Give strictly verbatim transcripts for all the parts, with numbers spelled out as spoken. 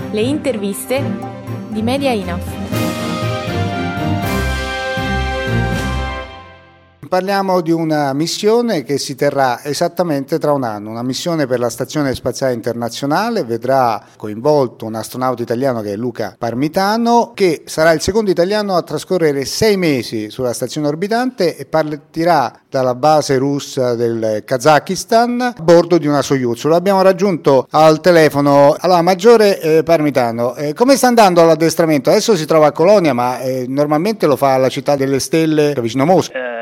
Le interviste di Media I N A F. Parliamo di una missione che si terrà esattamente tra un anno, una missione per la Stazione Spaziale Internazionale, vedrà coinvolto un astronauta italiano che è Luca Parmitano, che sarà il secondo italiano a trascorrere sei mesi sulla stazione orbitante e partirà dalla base russa del Kazakistan a bordo di una Soyuz. Lo abbiamo raggiunto al telefono. Allora, Maggiore eh, Parmitano, eh, come sta andando l'addestramento? Adesso si trova a Colonia, ma eh, normalmente lo fa alla Città delle Stelle, vicino Mosca. Eh,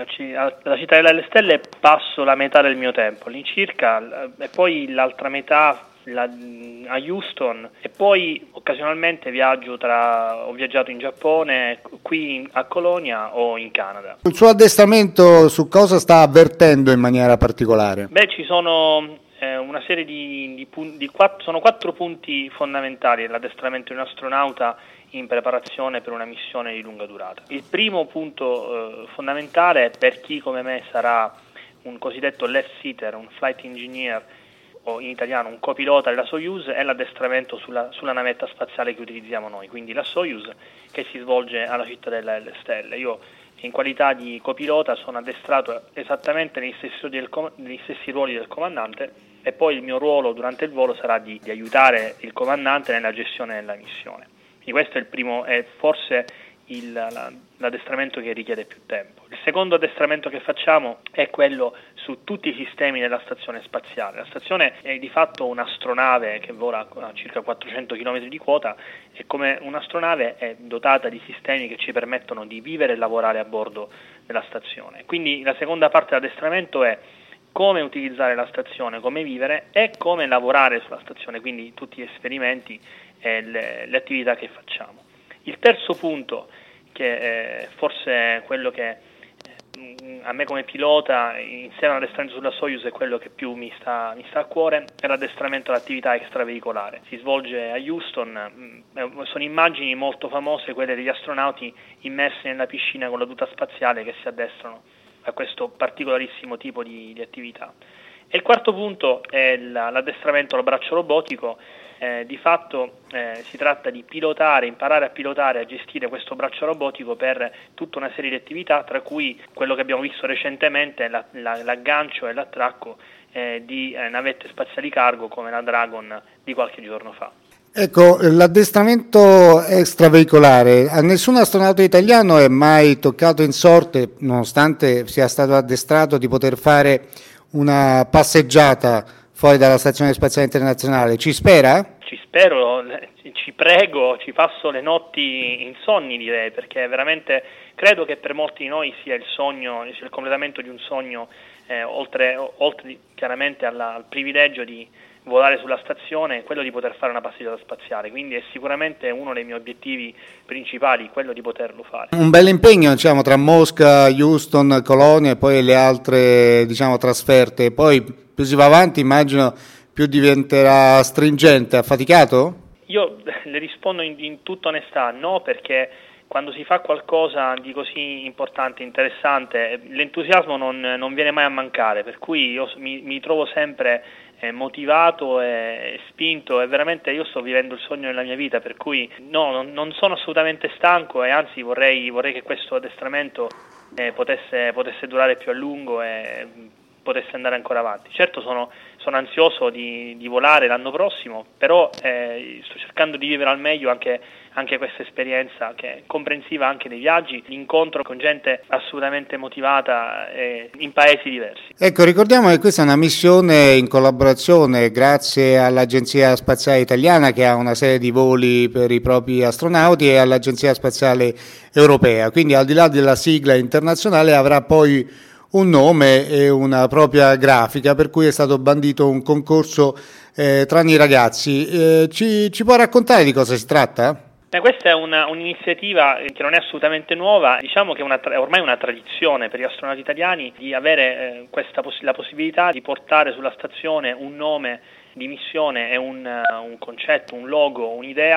alla Città delle Stelle passo la metà del mio tempo, all'incirca, e poi l'altra metà la, a Houston, e poi occasionalmente viaggio tra, ho viaggiato in Giappone, qui a Colonia o in Canada. Il suo addestramento su cosa sta avvertendo in maniera particolare? Beh, ci sono eh, una serie di, di punti, di quattro, sono quattro punti fondamentali dell'addestramento di un astronauta in preparazione per una missione di lunga durata. Il primo punto eh, fondamentale per chi come me sarà un cosiddetto left seater, un flight engineer o in italiano un copilota della Soyuz, è l'addestramento sulla, sulla navetta spaziale che utilizziamo noi, quindi la Soyuz, che si svolge alla Città delle Stelle. Io in qualità di copilota sono addestrato esattamente negli stessi, del, negli stessi ruoli del comandante, e poi il mio ruolo durante il volo sarà di, di aiutare il comandante nella gestione della missione. Quindi questo è il primo, è forse il, la, l'addestramento che richiede più tempo. Il secondo addestramento che facciamo è quello su tutti i sistemi della stazione spaziale. La stazione è di fatto un'astronave che vola a circa quattrocento chilometri di quota, e come un'astronave è dotata di sistemi che ci permettono di vivere e lavorare a bordo della stazione. Quindi la seconda parte dell'addestramento è come utilizzare la stazione, come vivere e come lavorare sulla stazione, quindi tutti gli esperimenti e le, le attività che facciamo. Il terzo punto, che è forse quello che eh, a me come pilota insieme all'addestramento sulla Soyuz è quello che più mi sta, mi sta a cuore, è l'addestramento all'attività extraveicolare. Si svolge a Houston, mh, sono immagini molto famose quelle degli astronauti immersi nella piscina con la tuta spaziale che si addestrano a questo particolarissimo tipo di, di attività. E il quarto punto è la, l'addestramento al braccio robotico. Eh, di fatto eh, si tratta di pilotare, imparare a pilotare, a gestire questo braccio robotico per tutta una serie di attività, tra cui quello che abbiamo visto recentemente, la, la, l'aggancio e l'attracco eh, di eh, navette spaziali cargo come la Dragon di qualche giorno fa. Ecco, l'addestramento extraveicolare a nessun astronauta italiano è mai toccato in sorte, nonostante sia stato addestrato, di poter fare una passeggiata fuori dalla Stazione Spaziale Internazionale. Ci spera? Ci spero, ci prego, ci passo le notti insonni, direi, perché veramente credo che per molti di noi sia il sogno, sia il completamento di un sogno, eh, oltre, oltre chiaramente alla, al privilegio di volare sulla stazione, quello di poter fare una passeggiata spaziale, quindi è sicuramente uno dei miei obiettivi principali, quello di poterlo fare. Un bel impegno, diciamo, tra Mosca, Houston, Colonia e poi le altre, diciamo, trasferte. Poi più si va avanti, immagino, più diventerà stringente, affaticato? Io le rispondo in, in tutta onestà, no, perché quando si fa qualcosa di così importante, interessante, l'entusiasmo non, non viene mai a mancare, per cui io mi, mi trovo sempre eh, motivato e spinto, e veramente io sto vivendo il sogno della mia vita, per cui no, non, non sono assolutamente stanco, e anzi vorrei, vorrei che questo addestramento eh, potesse, potesse durare più a lungo e potesse andare ancora avanti. Certo sono, sono ansioso di, di volare l'anno prossimo, però eh, sto cercando di vivere al meglio anche, anche questa esperienza, che è comprensiva anche dei viaggi, l'incontro con gente assolutamente motivata eh, in paesi diversi. Ecco, ricordiamo che questa è una missione in collaborazione grazie all'Agenzia Spaziale Italiana, che ha una serie di voli per i propri astronauti, e all'Agenzia Spaziale Europea, quindi al di là della sigla internazionale avrà poi un nome e una propria grafica, per cui è stato bandito un concorso eh, tra i ragazzi. Eh, ci, ci può raccontare di cosa si tratta? Eh, questa è una, un'iniziativa che non è assolutamente nuova, diciamo che è, una, è ormai una tradizione per gli astronauti italiani di avere eh, questa poss- la possibilità di portare sulla stazione un nome di missione e un, un concetto, un logo, un'idea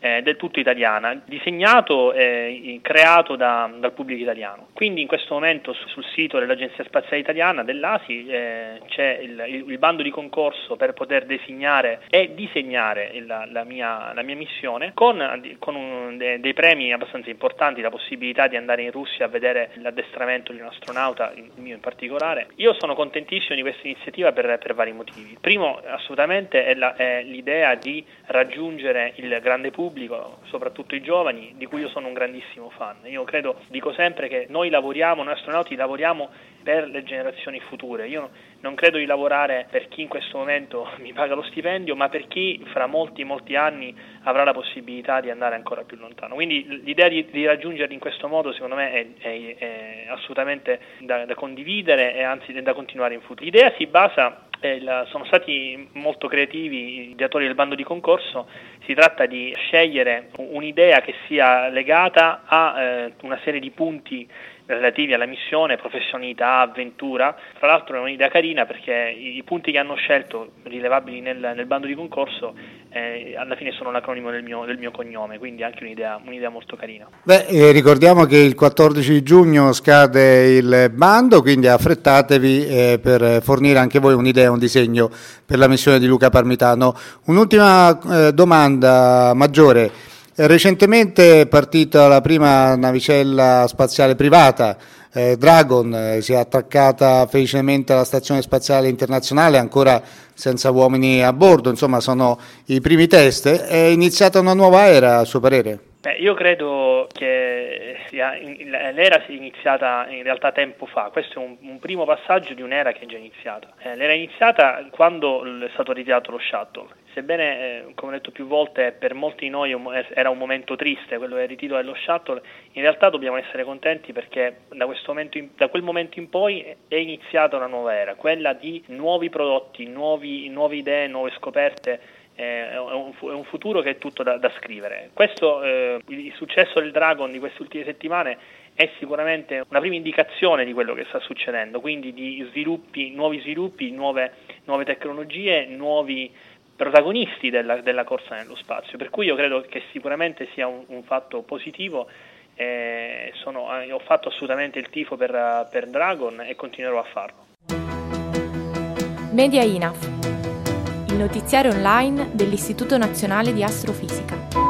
eh, del tutto italiana, disegnato e creato da, dal pubblico italiano. Quindi in questo momento su, sul sito dell'Agenzia Spaziale Italiana, dell'A S I, eh, c'è il, il, il bando di concorso per poter designare e disegnare il, la, mia, la mia missione con, con un, de, dei premi abbastanza importanti, la possibilità di andare in Russia a vedere l'addestramento di un astronauta, il mio in particolare. Io sono contentissimo di questa iniziativa per, per vari motivi. Il primo assolutamente è, la, è l'idea di raggiungere il grande pubblico, soprattutto i giovani, di cui io sono un grandissimo fan. Io credo, dico sempre che noi lavoriamo, noi astronauti lavoriamo per le generazioni future. Io non credo di lavorare per chi in questo momento mi paga lo stipendio, ma per chi fra molti molti anni avrà la possibilità di andare ancora più lontano. Quindi l'idea di, di raggiungerli in questo modo secondo me è, è, è assolutamente da, da condividere e anzi da continuare in futuro. L'idea si basa, eh, la, sono stati molto creativi i ideatori del bando di concorso. Si tratta di scegliere un'idea che sia legata a eh, una serie di punti relativi alla missione, professionalità, avventura. Tra l'altro è un'idea carina perché i, i punti che hanno scelto, rilevabili nel, nel bando di concorso, eh, alla fine sono l'acronimo del mio, del mio cognome, quindi anche un'idea, un'idea molto carina. Beh, eh, ricordiamo che il quattordici giugno scade il bando, quindi affrettatevi eh, per fornire anche voi un'idea, un disegno per la missione di Luca Parmitano. Un'ultima eh, domanda, Maggiore. Recentemente è partita la prima navicella spaziale privata, eh, Dragon, eh, si è attaccata felicemente alla Stazione Spaziale Internazionale, ancora senza uomini a bordo, insomma sono i primi test. È iniziata una nuova era, a suo parere? Beh, io credo che sia, l'era sia iniziata in realtà tempo fa. Questo è un, un primo passaggio di un'era che è già iniziata. Eh, l'era è iniziata quando è stato ritirato lo shuttle. Sebbene, eh, come ho detto più volte, per molti di noi era un momento triste quello del ritiro dello shuttle, in realtà dobbiamo essere contenti perché da, questo momento in, da quel momento in poi è iniziata una nuova era, quella di nuovi prodotti, nuovi, nuove idee, nuove scoperte. Eh, è, un, è un futuro che è tutto da, da scrivere. Questo, eh, il successo del Dragon di queste ultime settimane è sicuramente una prima indicazione di quello che sta succedendo, quindi di sviluppi, nuovi sviluppi, nuove, nuove tecnologie, nuovi protagonisti della, della corsa nello spazio, per cui io credo che sicuramente sia un, un fatto positivo. Eh, sono, eh, ho fatto assolutamente il tifo per, per Dragon e continuerò a farlo. Media I N A F, il notiziario online dell'Istituto Nazionale di Astrofisica.